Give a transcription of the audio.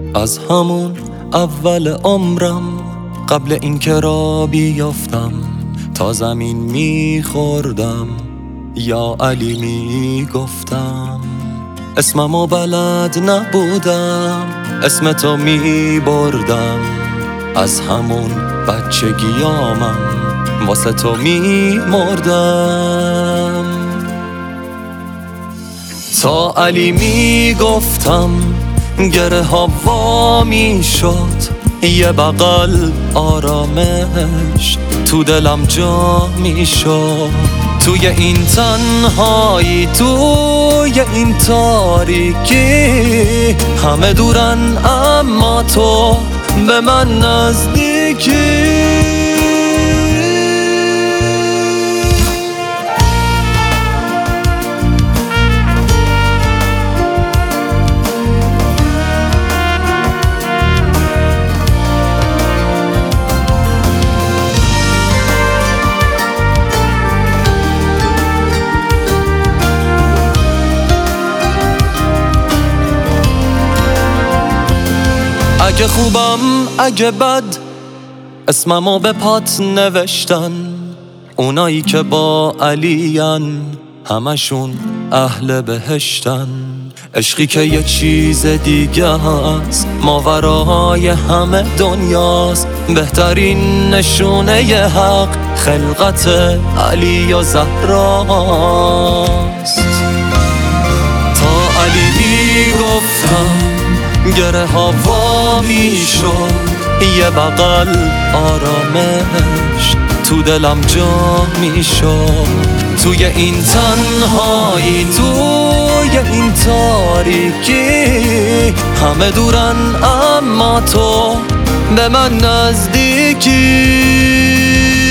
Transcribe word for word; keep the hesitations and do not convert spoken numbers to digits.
از همون اول عمرم قبل اینکه را بیافتم تا زمین میخوردم یا علی میگفتم. اسممو بلد نبودم اسم تو میبردم، از همون بچگیامم واسه تو میمردم. تا علی میگفتم گره ها وا میشد، یه بغل آرامش تو دلم جا میشد. توی این تنهایی، توی این تاریکی، همه دورن اما تو به من نزدیکی. اگه خوبم اگه بد اسممو به پات نوشتن، اونایی که با علیان همشون اهل بهشتن. عشقی که یه چیز دیگه هست ماورای همه دنیاست، بهترین نشونه ی حق خلقت علی و زهراست. تا علی میگفتم گره ها وا میشد، یه بغل آرامش تو دلم جا میشد. توی این تنهایی، توی این تاریکی، همه دورن اما تو به من نزدیکی.